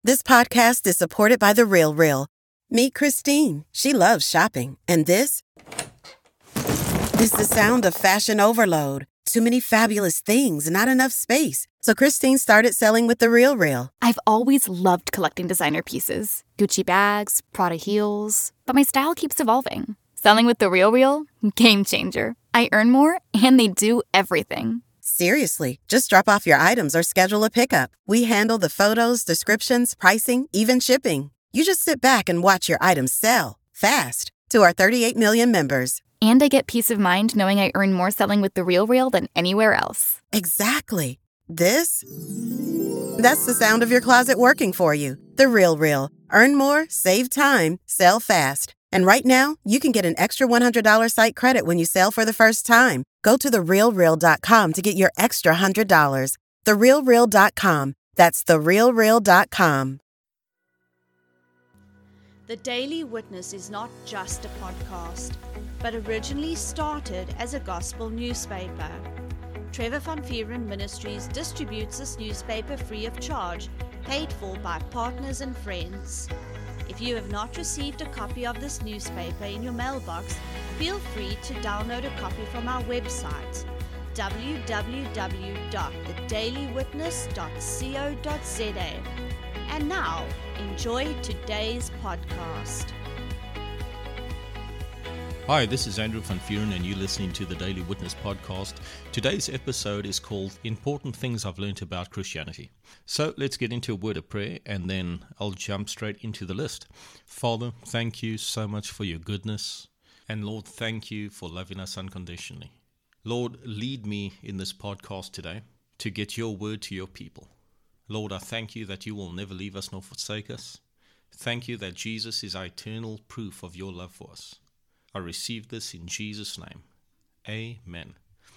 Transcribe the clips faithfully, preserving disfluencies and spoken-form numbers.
This podcast is supported by The Real Real. Meet Christine. She loves shopping. And this is the sound of fashion overload. Too many fabulous things, not enough space. So Christine started selling with The Real Real. I've always loved collecting designer pieces. Gucci bags, Prada heels. But my style keeps evolving. Selling with The Real Real? Game changer. I earn more, and they do everything. Seriously, just drop off your items or schedule a pickup. We handle the photos, descriptions, pricing, even shipping. You just sit back and watch your items sell fast to our thirty-eight million members. And I get peace of mind knowing I earn more selling with The Real Real than anywhere else. Exactly. This? That's the sound of your closet working for you. The Real Real. Earn more, save time, sell fast. And right now, you can get an extra one hundred dollars site credit when you sell for the first time. Go to the real real dot com to get your extra one hundred dollars. the real real dot com. That's the real real dot com. The Daily Witness is not just a podcast, but originally started as a gospel newspaper. Trevor Van Vuuren Ministries distributes this newspaper free of charge, paid for by partners and friends. If you have not received a copy of this newspaper in your mailbox, feel free to download a copy from our website, w w w dot the daily witness dot co dot z a. And now, enjoy today's podcast. Hi, this is Andrew Van Vuuren and you're listening to the Daily Witness podcast. Today's episode is called Important Things I've Learned About Christianity. So let's get into a word of prayer and then I'll jump straight into the list. Father, thank you so much for your goodness. And Lord, thank you for loving us unconditionally. Lord, lead me in this podcast today to get your word to your people. Lord, I thank you that you will never leave us nor forsake us. Thank you that Jesus is our eternal proof of your love for us. I receive this in Jesus' name. Amen.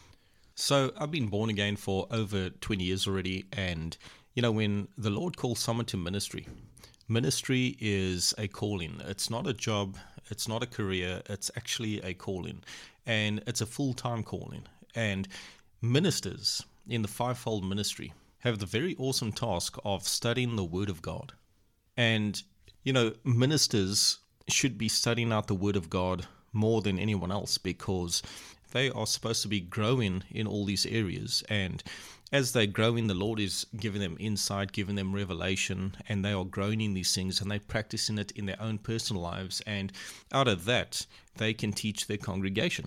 So I've been born again for over twenty years already. And, you know, when the Lord calls someone to ministry, ministry is a calling. It's not a job. It's not a career. It's actually a calling. And it's a full-time calling. And ministers in the fivefold ministry have the very awesome task of studying the Word of God. And, you know, ministers should be studying out the Word of God more than anyone else because they are supposed to be growing in all these areas. And as they grow in, the Lord is giving them insight, giving them revelation, and they are growing in these things and they're practicing it in their own personal lives. And out of that, they can teach their congregation.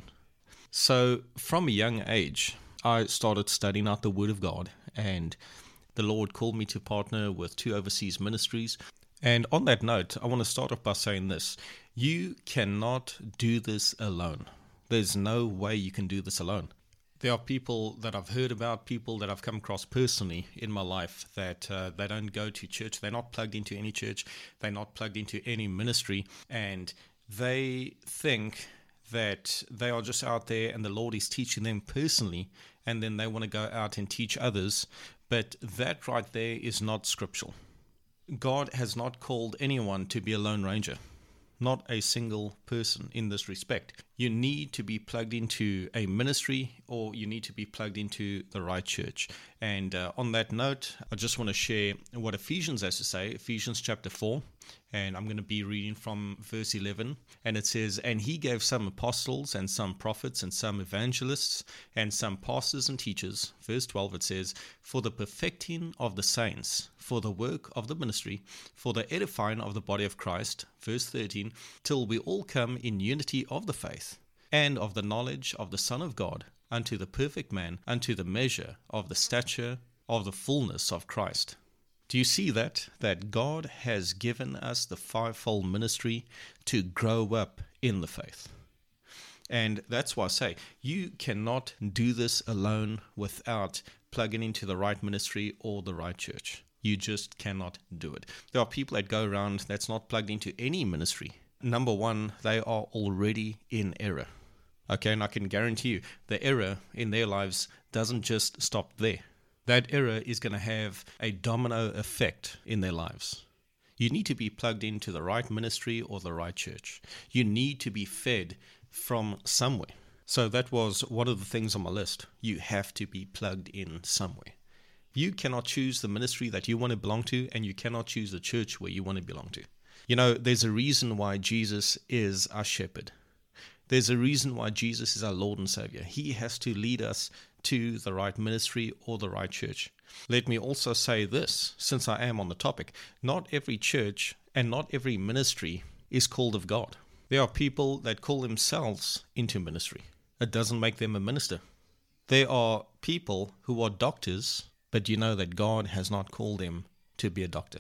So from a young age, I started studying out the Word of God, and the Lord called me to partner with two overseas ministries. And on that note, I want to start off by saying this. You cannot do this alone. There's no way you can do this alone. There are people that I've heard about, people that I've come across personally in my life that uh, they don't go to church. They're not plugged into any church. They're not plugged into any ministry. And they think that they are just out there and the Lord is teaching them personally. And then they want to go out and teach others. But that right there is not scriptural. God has not called anyone to be a lone ranger. Not a single person in this respect. You need to be plugged into a ministry or you need to be plugged into the right church. And uh, on that note, I just want to share what Ephesians has to say, Ephesians chapter four. And I'm going to be reading from verse eleven. And it says, "And he gave some apostles and some prophets and some evangelists and some pastors and teachers." Verse twelve it says, "For the perfecting of the saints, for the work of the ministry, for the edifying of the body of Christ." Verse thirteen, "Till we all come in unity of the faith and of the knowledge of the Son of God, unto the perfect man, unto the measure of the stature of the fullness of Christ." Do you see that? That God has given us the fivefold ministry to grow up in the faith. And that's why I say, you cannot do this alone without plugging into the right ministry or the right church. You just cannot do it. There are people that go around that's not plugged into any ministry. Number one, they are already in error. Okay, and I can guarantee you, the error in their lives doesn't just stop there. That error is going to have a domino effect in their lives. You need to be plugged into the right ministry or the right church. You need to be fed from somewhere. So that was one of the things on my list. You have to be plugged in somewhere. You cannot choose the ministry that you want to belong to, and you cannot choose the church where you want to belong to. You know, there's a reason why Jesus is our shepherd. There's a reason why Jesus is our Lord and Savior. He has to lead us to the right ministry or the right church. Let me also say this, since I am on the topic, not every church and not every ministry is called of God. There are people that call themselves into ministry. It doesn't make them a minister. There are people who are doctors, but you know that God has not called them to be a doctor.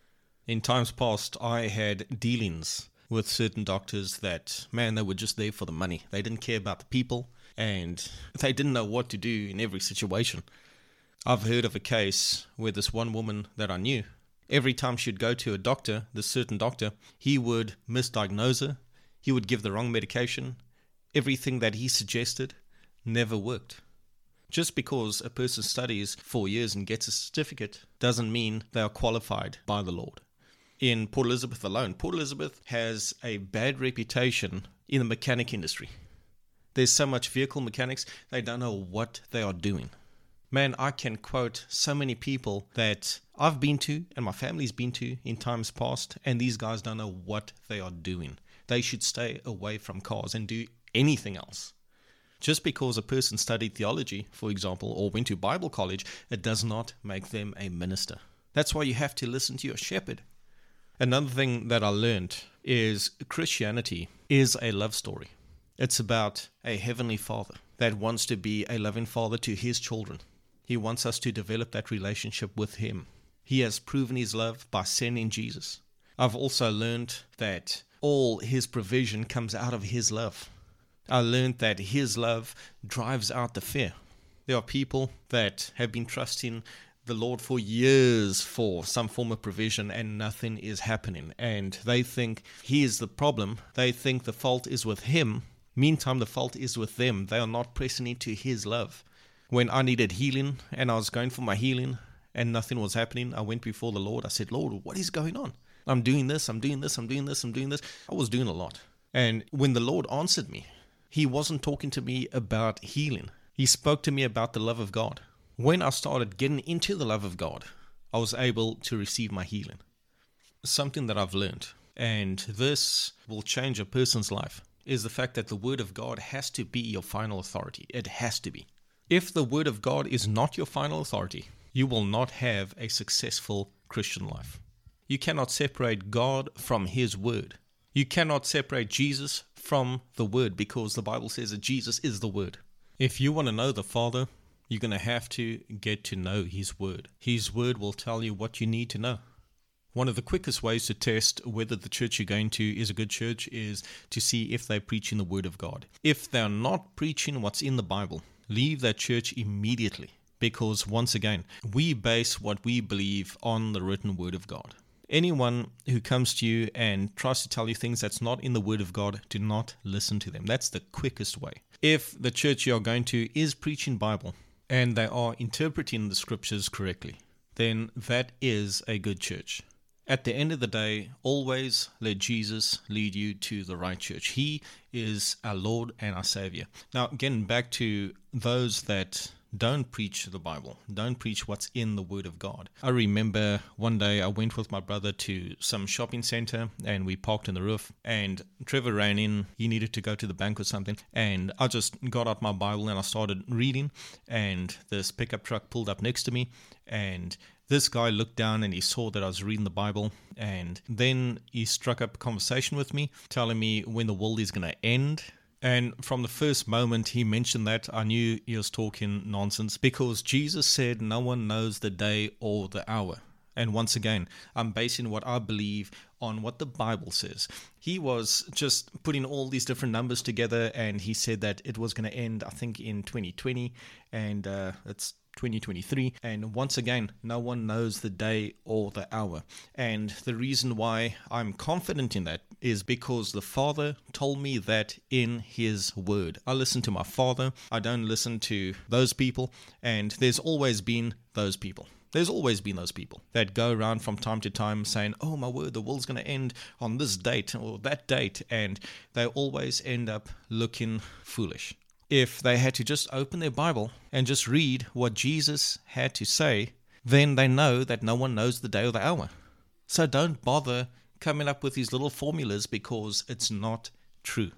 In times past, I had dealings with certain doctors that, man, they were just there for the money. They didn't care about the people, and they didn't know what to do in every situation. I've heard of a case where this one woman that I knew, every time she'd go to a doctor, this certain doctor, he would misdiagnose her. He would give the wrong medication. Everything that he suggested never worked. Just because a person studies four years and gets a certificate doesn't mean they are qualified by the Lord. In Port Elizabeth alone, Port Elizabeth has a bad reputation in the mechanic industry. There's so much vehicle mechanics, they don't know what they are doing. Man, I can quote so many people that I've been to and my family's been to in times past, and these guys don't know what they are doing. They should stay away from cars and do anything else. Just because a person studied theology, for example, or went to Bible college, it does not make them a minister. That's why you have to listen to your shepherd. Another thing that I learned is Christianity is a love story. It's about a heavenly Father that wants to be a loving Father to his children. He wants us to develop that relationship with him. He has proven his love by sending Jesus. I've also learned that all his provision comes out of his love. I learned that his love drives out the fear. There are people that have been trusting the Lord for years for some form of provision and nothing is happening. And they think he is the problem. They think the fault is with him. Meantime, the fault is with them. They are not pressing into his love. When I needed healing and I was going for my healing and nothing was happening, I went before the Lord. I said, Lord, what is going on? I'm doing this, I'm doing this, I'm doing this, I'm doing this. I was doing a lot. And when the Lord answered me, he wasn't talking to me about healing. He spoke to me about the love of God. When I started getting into the love of God, I was able to receive my healing. Something that I've learned, and this will change a person's life, is the fact that the Word of God has to be your final authority. It has to be. If the Word of God is not your final authority, you will not have a successful Christian life. You cannot separate God from His Word. You cannot separate Jesus from the Word, because the Bible says that Jesus is the Word. If you want to know the Father, you're going to have to get to know His Word. His Word will tell you what you need to know. One of the quickest ways to test whether the church you're going to is a good church is to see if they're preaching the Word of God. If they're not preaching what's in the Bible, leave that church immediately, because once again, we base what we believe on the written Word of God. Anyone who comes to you and tries to tell you things that's not in the Word of God, do not listen to them. That's the quickest way. If the church you're going to is preaching Bible and they are interpreting the scriptures correctly, then that is a good church. At the end of the day, always let Jesus lead you to the right church. He is our Lord and our Savior. Now, getting back to those that don't preach the Bible, don't preach what's in the Word of God. I remember one day I went with my brother to some shopping center and we parked on the roof, and Trevor ran in. He needed to go to the bank or something, and I just got out my Bible and I started reading, and this pickup truck pulled up next to me, and this guy looked down and he saw that I was reading the Bible, and then he struck up a conversation with me, telling me when the world is going to end. And from the first moment he mentioned that, I knew he was talking nonsense, because Jesus said no one knows the day or the hour. And once again, I'm basing what I believe on what the Bible says. He was just putting all these different numbers together, and he said that it was going to end, I think, in twenty twenty, and uh, it's twenty twenty-three, and once again, no one knows the day or the hour. And the reason why I'm confident in that is because the Father told me that in His Word. I listen to my Father. I don't listen to those people, and there's always been those people. There's always been those people that go around from time to time saying, oh my word, the world's going to end on this date or that date, and they always end up looking foolish. If they had to just open their Bible and just read what Jesus had to say, then they know that no one knows the day or the hour. So don't bother coming up with these little formulas because it's not true.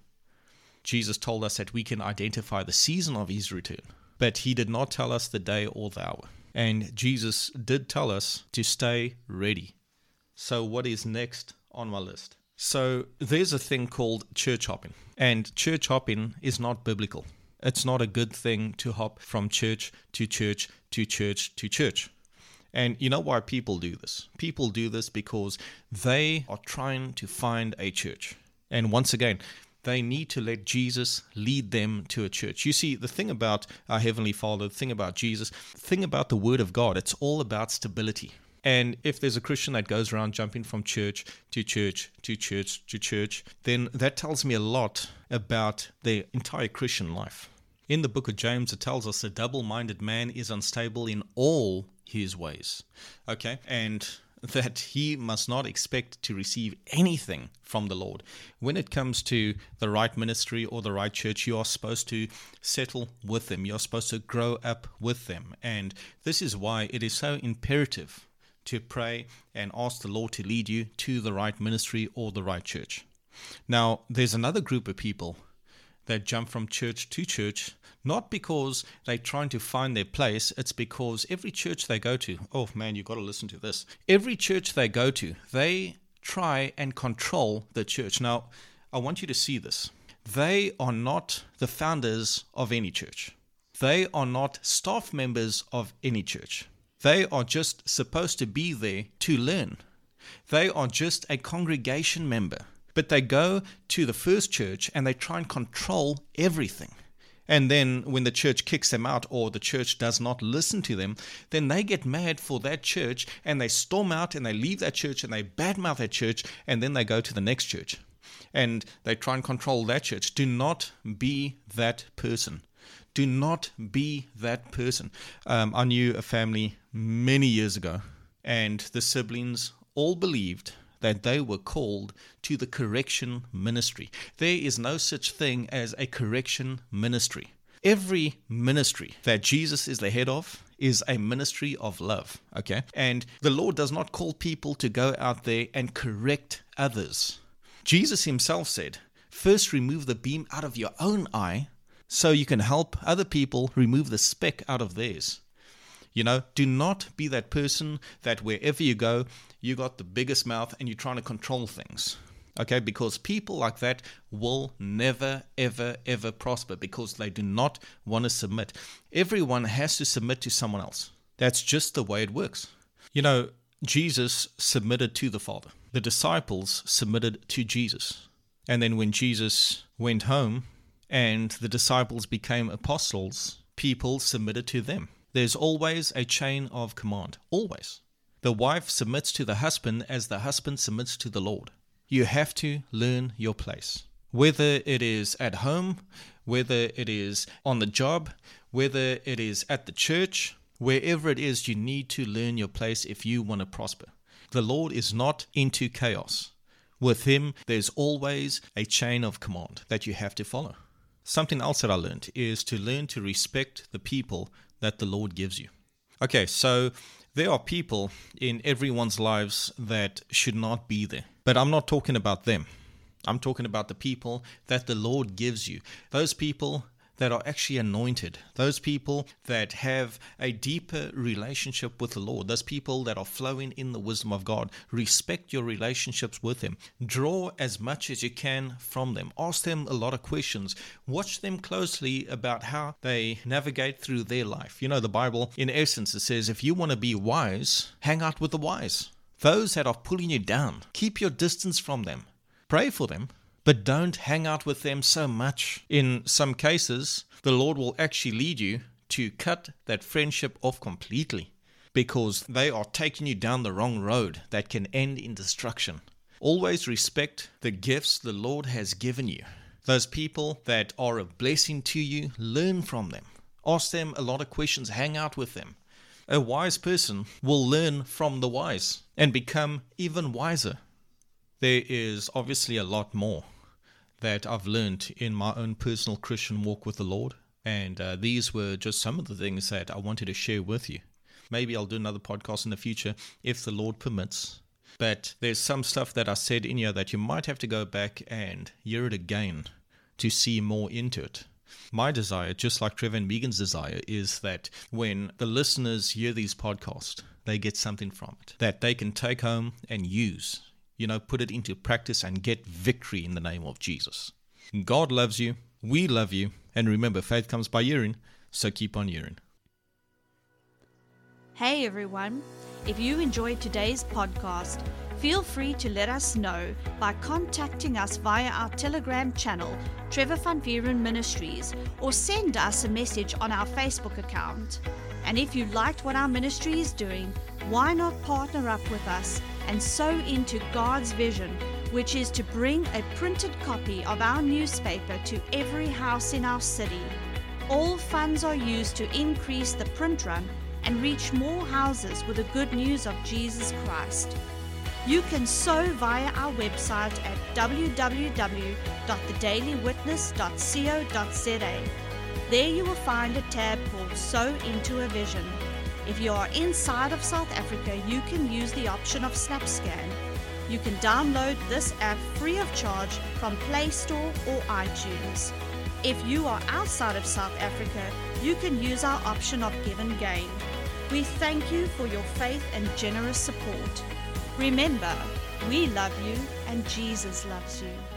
Jesus told us that we can identify the season of his return, but he did not tell us the day or the hour. And Jesus did tell us to stay ready. So what is next on my list? So there's a thing called church hopping. And church hopping is not biblical. It's not a good thing to hop from church to church to church to church. And you know why people do this? People do this because they are trying to find a church. And once again, they need to let Jesus lead them to a church. You see, the thing about our Heavenly Father, the thing about Jesus, the thing about the Word of God, it's all about stability. And if there's a Christian that goes around jumping from church to church to church to church, then that tells me a lot about their entire Christian life. In the book of James, it tells us a double-minded man is unstable in all his ways. Okay? And that he must not expect to receive anything from the Lord. When it comes to the right ministry or the right church, you are supposed to settle with them. You're supposed to grow up with them. And this is why it is so imperative to pray and ask the Lord to lead you to the right ministry or the right church. Now, there's another group of people that jump from church to church, not because they're trying to find their place, it's because every church they go to, oh man, you've got to listen to this. Every church they go to, they try and control the church. Now, I want you to see this. They are not the founders of any church. They are not staff members of any church. They are just supposed to be there to learn. They are just a congregation member. But they go to the first church and they try and control everything. And then when the church kicks them out or the church does not listen to them, then they get mad for that church and they storm out and they leave that church and they badmouth that church and then they go to the next church. And they try and control that church. Do not be that person. Do not be that person. Um, I knew a family many years ago and the siblings all believed that they were called to the correction ministry. There is no such thing as a correction ministry. Every ministry that Jesus is the head of is a ministry of love, okay? And the Lord does not call people to go out there and correct others. Jesus himself said, first remove the beam out of your own eye so you can help other people remove the speck out of theirs. You know, do not be that person that wherever you go, you got the biggest mouth and you're trying to control things. Okay, because people like that will never, ever, ever prosper because they do not want to submit. Everyone has to submit to someone else. That's just the way it works. You know, Jesus submitted to the Father. The disciples submitted to Jesus. And then when Jesus went home and the disciples became apostles, people submitted to them. There's always a chain of command, always. The wife submits to the husband as the husband submits to the Lord. You have to learn your place. Whether it is at home, whether it is on the job, whether it is at the church, wherever it is, you need to learn your place if you want to prosper. The Lord is not into chaos. With him, there's always a chain of command that you have to follow. Something else that I learned is to learn to respect the people that the Lord gives you. Okay, so there are people in everyone's lives that should not be there. But I'm not talking about them. I'm talking about the people that the Lord gives you. Those people that are actually anointed. Those people that have a deeper relationship with the Lord. Those people that are flowing in the wisdom of God. Respect your relationships with them. Draw as much as you can from them. Ask them a lot of questions. Watch them closely about how they navigate through their life. You know, the Bible, in essence, it says, if you want to be wise, hang out with the wise. Those that are pulling you down, keep your distance from them. Pray for them. But don't hang out with them so much. In some cases, the Lord will actually lead you to cut that friendship off completely because they are taking you down the wrong road that can end in destruction. Always respect the gifts the Lord has given you. Those people that are a blessing to you, learn from them. Ask them a lot of questions, hang out with them. A wise person will learn from the wise and become even wiser. There is obviously a lot more that I've learned in my own personal Christian walk with the Lord. And uh, these were just some of the things that I wanted to share with you. Maybe I'll do another podcast in the future if the Lord permits. But there's some stuff that I said in here that you might have to go back and hear it again to see more into it. My desire, just like Trevor and Megan's desire, is that when the listeners hear these podcasts, they get something from it that they can take home and use, you know, put it into practice and get victory in the name of Jesus. God loves you. We love you. And remember, faith comes by hearing, so keep on hearing. Hey everyone, if you enjoyed today's podcast, feel free to let us know by contacting us via our Telegram channel, Trevor Van Vieren Ministries, or send us a message on our Facebook account. And if you liked what our ministry is doing, why not partner up with us and sow into God's vision, which is to bring a printed copy of our newspaper to every house in our city. All funds are used to increase the print run and reach more houses with the good news of Jesus Christ. You can sow via our website at w w w dot the daily witness dot co dot z a. There you will find a tab called Sow into a Vision. If you are inside of South Africa, you can use the option of SnapScan. You can download this app free of charge from Play Store or iTunes. If you are outside of South Africa, you can use our option of Give and Gain. We thank you for your faith and generous support. Remember, we love you and Jesus loves you.